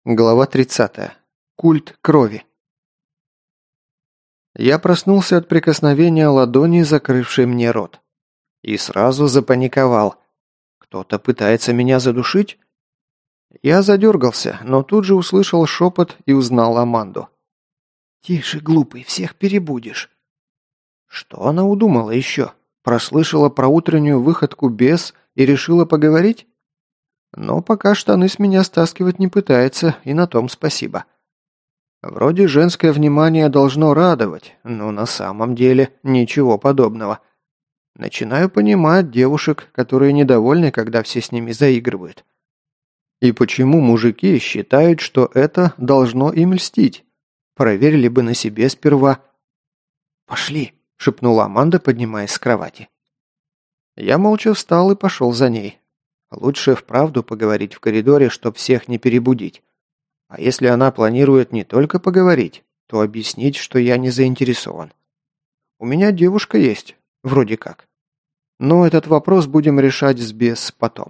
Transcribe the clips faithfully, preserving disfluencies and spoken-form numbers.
Глава тридцатая. Культ крови. Я проснулся от прикосновения ладони, закрывшей мне рот. И сразу запаниковал. Кто-то пытается меня задушить? Я задергался, но тут же услышал шепот и узнал Аманду. «Тише, глупый, всех перебудешь». Что она удумала еще? Прослышала про утреннюю выходку бес и решила поговорить? Но пока штаны с меня стаскивать не пытается, и на том спасибо. Вроде женское внимание должно радовать, но на самом деле ничего подобного. Начинаю понимать девушек, которые недовольны, когда все с ними заигрывают. И почему мужики считают, что это должно им льстить? Проверили бы на себе сперва. «Пошли», — шепнула Аманда, поднимаясь с кровати. Я молча встал и пошел за ней. Лучше вправду поговорить в коридоре, чтоб всех не перебудить. А если она планирует не только поговорить, то объяснить, что я не заинтересован. У меня девушка есть, вроде как. Но этот вопрос будем решать с бес потом.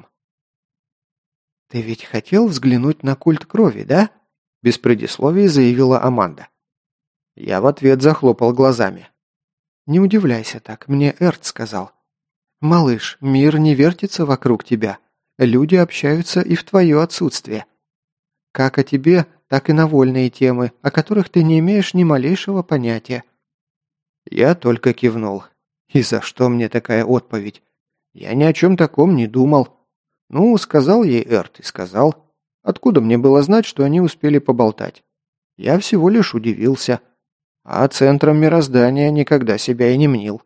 «Ты ведь хотел взглянуть на культ крови, да?» Без предисловий заявила Аманда. Я в ответ захлопал глазами. «Не удивляйся так, мне Эрт сказал. Малыш, мир не вертится вокруг тебя. Люди общаются и в твое отсутствие. Как о тебе, так и на вольные темы, о которых ты не имеешь ни малейшего понятия». Я только кивнул. И за что мне такая отповедь? Я ни о чем таком не думал. Ну, сказал ей Эрт и сказал. Откуда мне было знать, что они успели поболтать? Я всего лишь удивился. А центром мироздания никогда себя и не мнил.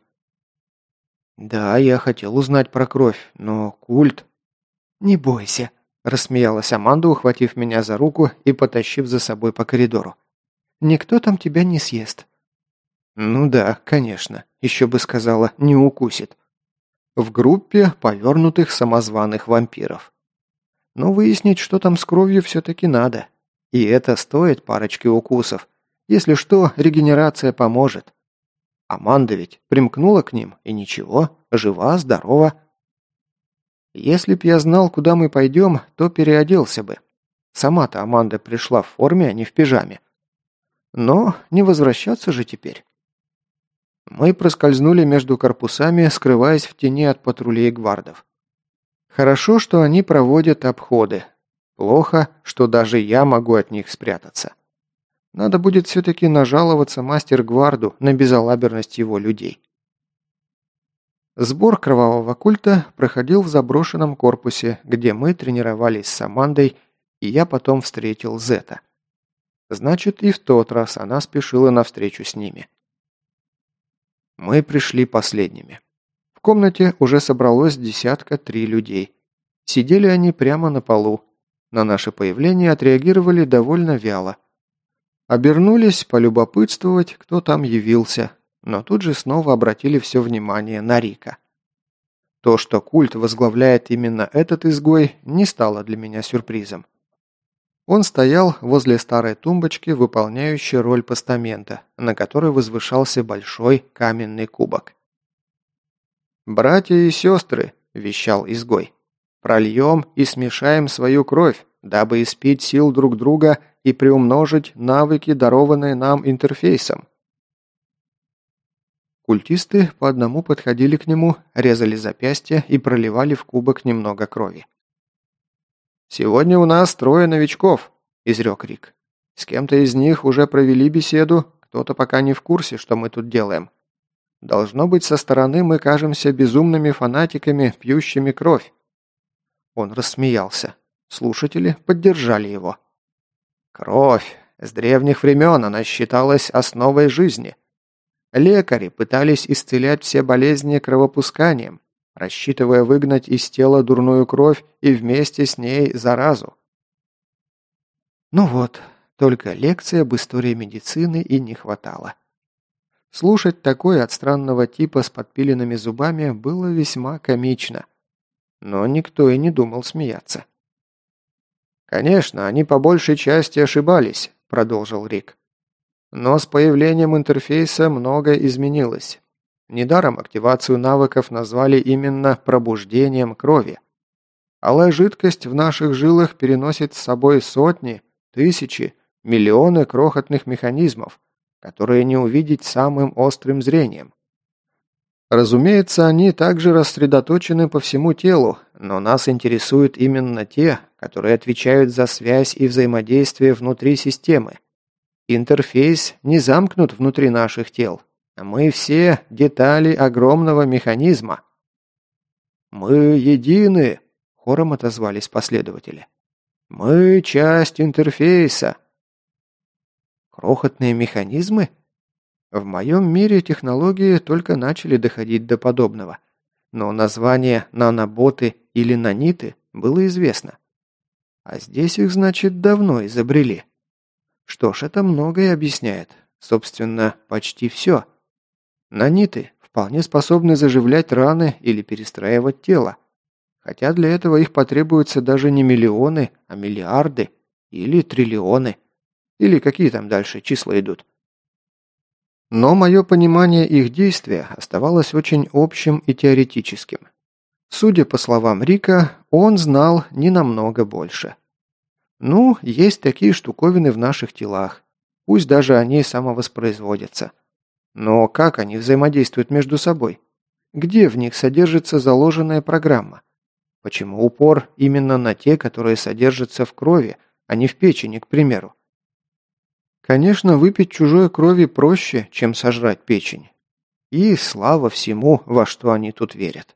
Да, я хотел узнать про кровь, но культ... «Не бойся», – рассмеялась Аманда, ухватив меня за руку и потащив за собой по коридору. «Никто там тебя не съест». Ну да, конечно, еще бы сказала, не укусит. В группе повернутых самозваных вампиров. Но выяснить, что там с кровью, все-таки надо. И это стоит парочки укусов. Если что, регенерация поможет. Аманда ведь примкнула к ним, и ничего, жива, здорова. Если б я знал, куда мы пойдем, то переоделся бы. Сама-то Аманда пришла в форме, а не в пижаме. Но не возвращаться же теперь. Мы проскользнули между корпусами, скрываясь в тени от патрулей гвардов. Хорошо, что они проводят обходы. Плохо, что даже я могу от них спрятаться. Надо будет все-таки нажаловаться мастер-гварду на безалаберность его людей. Сбор кровавого культа проходил в заброшенном корпусе, где мы тренировались с Амандой, и я потом встретил Зета. Значит, и в тот раз она спешила навстречу с ними. Мы пришли последними. В комнате уже собралось десятка три людей. Сидели они прямо на полу. На наше появление отреагировали довольно вяло. Обернулись полюбопытствовать, кто там явился, но тут же снова обратили все внимание на Рика. То, что культ возглавляет именно этот изгой, не стало для меня сюрпризом. Он стоял возле старой тумбочки, выполняющей роль постамента, на которой возвышался большой каменный кубок. «Братья и сестры», – вещал изгой, – «прольем и смешаем свою кровь, дабы испить сил друг друга и приумножить навыки, дарованные нам интерфейсом». Культисты по одному подходили к нему, резали запястья и проливали в кубок немного крови. «Сегодня у нас трое новичков», – изрек Рик. «С кем-то из них уже провели беседу, кто-то пока не в курсе, что мы тут делаем. Должно быть, со стороны мы кажемся безумными фанатиками, пьющими кровь». Он рассмеялся. Слушатели поддержали его. «Кровь. С древних времен она считалась основой жизни. Лекари пытались исцелять все болезни кровопусканием, рассчитывая выгнать из тела дурную кровь и вместе с ней заразу». Ну вот, только лекции об истории медицины и не хватало. Слушать такое от странного типа с подпиленными зубами было весьма комично. Но никто и не думал смеяться. «Конечно, они по большей части ошибались», – продолжил Рик. «Но с появлением интерфейса многое изменилось. Недаром активацию навыков назвали именно пробуждением крови. Алая жидкость в наших жилах переносит с собой сотни, тысячи, миллионы крохотных механизмов, которые не увидеть самым острым зрением. Разумеется, они также рассредоточены по всему телу, но нас интересуют именно те, которые отвечают за связь и взаимодействие внутри системы. Интерфейс не замкнут внутри наших тел. Мы все детали огромного механизма. «Мы едины», – хором отозвались последователи. «Мы часть интерфейса». Крохотные механизмы? В моем мире технологии только начали доходить до подобного. Но название наноботы или наниты было известно. А здесь их, значит, давно изобрели. Что ж, это многое объясняет. Собственно, почти все. Наниты вполне способны заживлять раны или перестраивать тело. Хотя для этого их потребуются даже не миллионы, а миллиарды или триллионы. Или какие там дальше числа идут. Но мое понимание их действия оставалось очень общим и теоретическим. Судя по словам Рика, он знал не намного больше. Ну, есть такие штуковины в наших телах. Пусть даже они самовоспроизводятся. Но как они взаимодействуют между собой? Где в них содержится заложенная программа? Почему упор именно на те, которые содержатся в крови, а не в печени, к примеру? Конечно, выпить чужой крови проще, чем сожрать печень. И слава всему, во что они тут верят.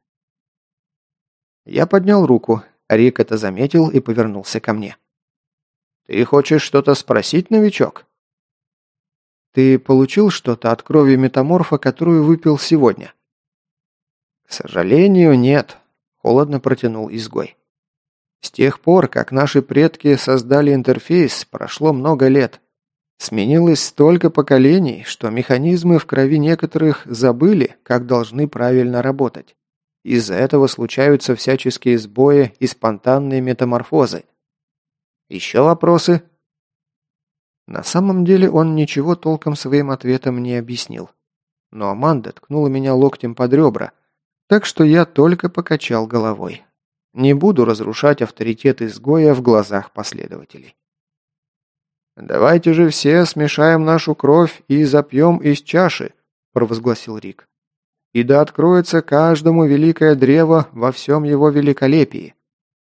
Я поднял руку. Рик это заметил и повернулся ко мне. «Ты хочешь что-то спросить, новичок?» «Ты получил что-то от крови метаморфа, которую выпил сегодня?» «К сожалению, нет», – холодно протянул изгой. «С тех пор, как наши предки создали интерфейс, прошло много лет. Сменилось столько поколений, что механизмы в крови некоторых забыли, как должны правильно работать. Из-за этого случаются всяческие сбои и спонтанные метаморфозы. Еще вопросы?» На самом деле он ничего толком своим ответом не объяснил. Но Аманда ткнула меня локтем под ребра, так что я только покачал головой. Не буду разрушать авторитет изгоя в глазах последователей. «Давайте же все смешаем нашу кровь и запьем из чаши», – провозгласил Рик. «И да откроется каждому великое древо во всем его великолепии».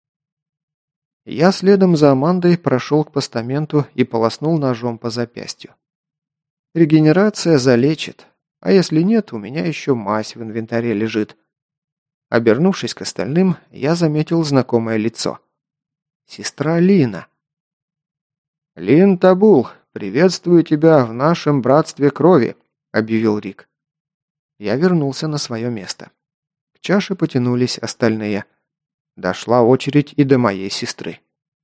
Я следом за Амандой прошел к постаменту и полоснул ножом по запястью. Регенерация залечит, а если нет, у меня еще мазь в инвентаре лежит. Обернувшись к остальным, я заметил знакомое лицо. Сестра Лина. «Лин Табул, приветствую тебя в нашем братстве крови», — объявил Рик. Я вернулся на свое место. К чаше потянулись остальные. Дошла очередь и до моей сестры.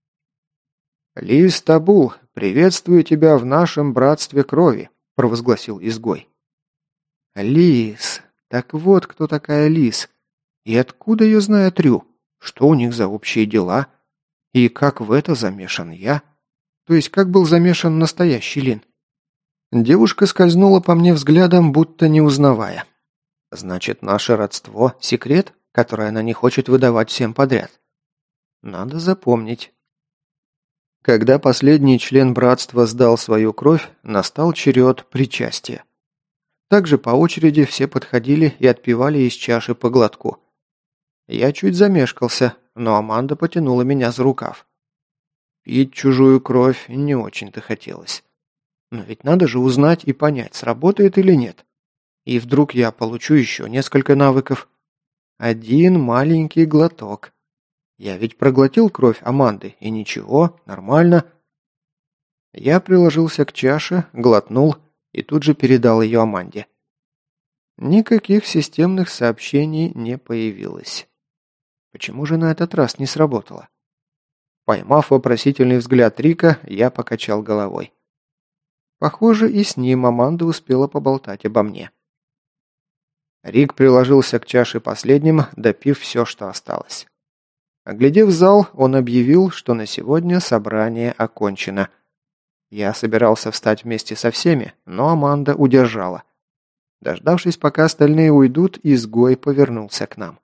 «Лис Табул, приветствую тебя в нашем братстве крови», – провозгласил изгой. «Лис, так вот кто такая Лис. И откуда ее знает Рю? Что у них за общие дела? И как в это замешан я? То есть как был замешан настоящий Лин?» Девушка скользнула по мне взглядом, будто не узнавая. «Значит, наше родство – секрет, который она не хочет выдавать всем подряд. Надо запомнить». Когда последний член братства сдал свою кровь, настал черед причастия. Также по очереди все подходили и отпивали из чаши по глотку. Я чуть замешкался, но Аманда потянула меня за рукав. Пить чужую кровь не очень-то хотелось. Но ведь надо же узнать и понять, сработает или нет. И вдруг я получу еще несколько навыков. Один маленький глоток. Я ведь проглотил кровь Аманды, и ничего, нормально. Я приложился к чаше, глотнул и тут же передал ее Аманде. Никаких системных сообщений не появилось. Почему же на этот раз не сработало? Поймав вопросительный взгляд Рика, я покачал головой. Похоже, и с ним Аманда успела поболтать обо мне. Рик приложился к чаше последним, допив все, что осталось. Оглядев зал, он объявил, что на сегодня собрание окончено. Я собирался встать вместе со всеми, но Аманда удержала. Дождавшись, пока остальные уйдут, изгой повернулся к нам.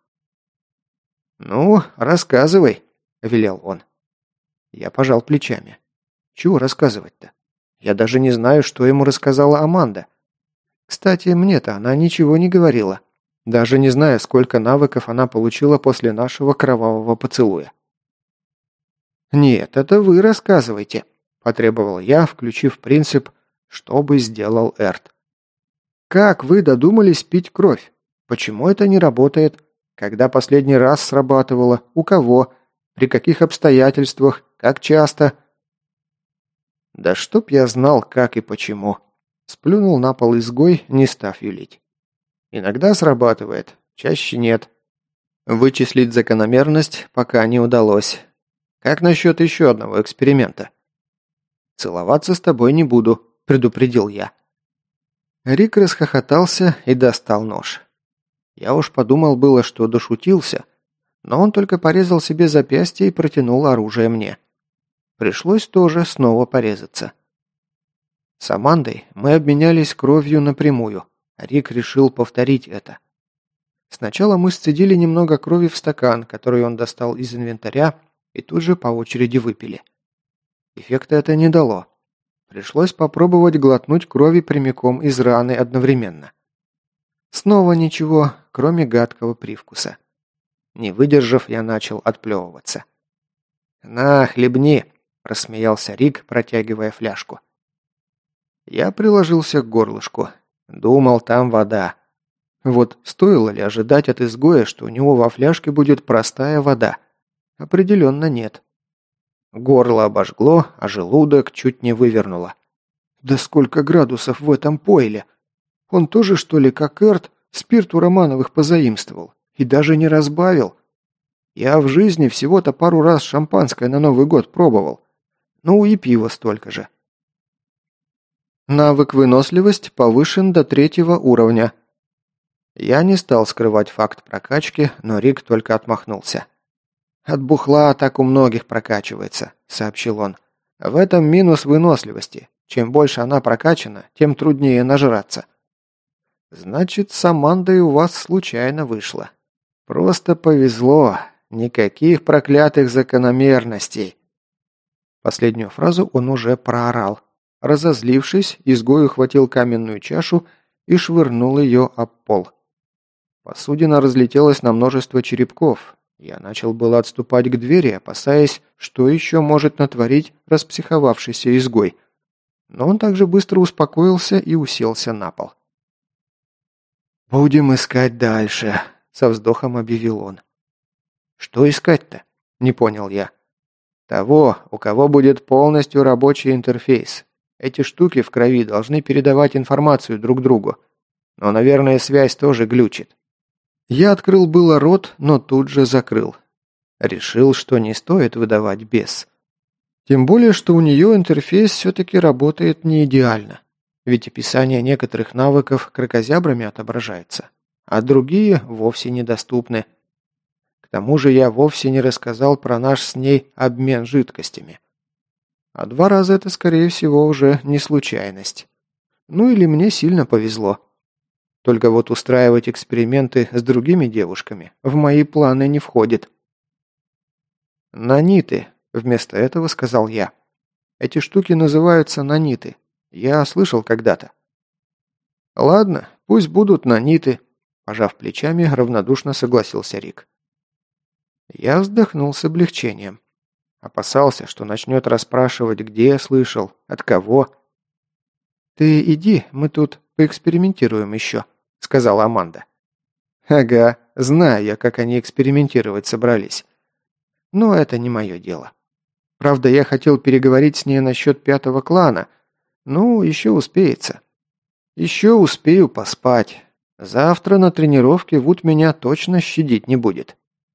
«Ну, рассказывай», — велел он. Я пожал плечами. Чего рассказывать-то? Я даже не знаю, что ему рассказала Аманда. Кстати, мне-то она ничего не говорила. Даже не знаю, сколько навыков она получила после нашего кровавого поцелуя. «Нет, это вы рассказывайте», – потребовал я, включив принцип «что бы сделал Эрт». «Как вы додумались пить кровь? Почему это не работает? Когда последний раз срабатывало? У кого? При каких обстоятельствах? Как часто?» «Да чтоб я знал, как и почему», – сплюнул на пол изгой, не став юлить. «Иногда срабатывает, чаще нет. Вычислить закономерность пока не удалось. Как насчет еще одного эксперимента?» «Целоваться с тобой не буду», – предупредил я. Рик расхохотался и достал нож. Я уж подумал было, что дошутился, но он только порезал себе запястье и протянул оружие мне. Пришлось тоже снова порезаться. С Амандой мы обменялись кровью напрямую. Рик решил повторить это. Сначала мы сцедили немного крови в стакан, который он достал из инвентаря, и тут же по очереди выпили. Эффекта это не дало. Пришлось попробовать глотнуть крови прямиком из раны одновременно. Снова ничего, кроме гадкого привкуса. Не выдержав, я начал отплевываться. «На, хлебни!» – рассмеялся Рик, протягивая фляжку. Я приложился к горлышку. Думал, там вода. Вот стоило ли ожидать от изгоя, что у него во фляжке будет простая вода? Определенно нет. Горло обожгло, а желудок чуть не вывернуло. Да сколько градусов в этом пойле! Он тоже, что ли, как Эрт, спирт у Романовых позаимствовал? И даже не разбавил? Я в жизни всего-то пару раз шампанское на Новый год пробовал. Ну и пиво столько же. Навык выносливость повышен до третьего уровня. Я не стал скрывать факт прокачки, но Рик только отмахнулся. «От бухла так у многих прокачивается», — сообщил он. «В этом минус выносливости. Чем больше она прокачана, тем труднее нажраться». «Значит, с Амандой у вас случайно вышло. Просто повезло. Никаких проклятых закономерностей». Последнюю фразу он уже проорал. Разозлившись, изгой ухватил каменную чашу и швырнул ее об пол. Посудина разлетелась на множество черепков. Я начал было отступать к двери, опасаясь, что еще может натворить распсиховавшийся изгой. Но он также быстро успокоился и уселся на пол. «Будем искать дальше», — со вздохом объявил он. «Что искать-то?» — не понял я. «Того, у кого будет полностью рабочий интерфейс. Эти штуки в крови должны передавать информацию друг другу. Но, наверное, связь тоже глючит». Я открыл было рот, но тут же закрыл. Решил, что не стоит выдавать бес. Тем более, что у нее интерфейс все-таки работает не идеально. Ведь описание некоторых навыков кракозябрами отображается, а другие вовсе недоступны. К тому же я вовсе не рассказал про наш с ней обмен жидкостями. А два раза это, скорее всего, уже не случайность. Ну или мне сильно повезло. Только вот устраивать эксперименты с другими девушками в мои планы не входит. «Наниты», — вместо этого сказал я. «Эти штуки называются наниты. Я слышал когда-то». «Ладно, пусть будут наниты», — пожав плечами, равнодушно согласился Рик. Я вздохнул с облегчением. Опасался, что начнет расспрашивать, где я слышал, от кого. «Ты иди, мы тут поэкспериментируем еще», — сказала Аманда. «Ага, знаю я, как они экспериментировать собрались. Но это не мое дело. Правда, я хотел переговорить с ней насчет пятого клана. Ну, еще успеется. Еще успею поспать. Завтра на тренировке Вуд меня точно щадить не будет».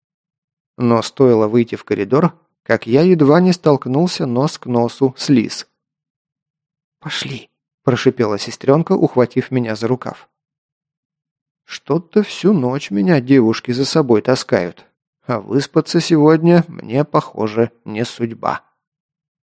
Но стоило выйти в коридор, как я едва не столкнулся нос к носу с Лиз. «Пошли», – прошипела сестренка, ухватив меня за рукав. «Что-то всю ночь меня девушки за собой таскают, а выспаться сегодня мне, похоже, не судьба».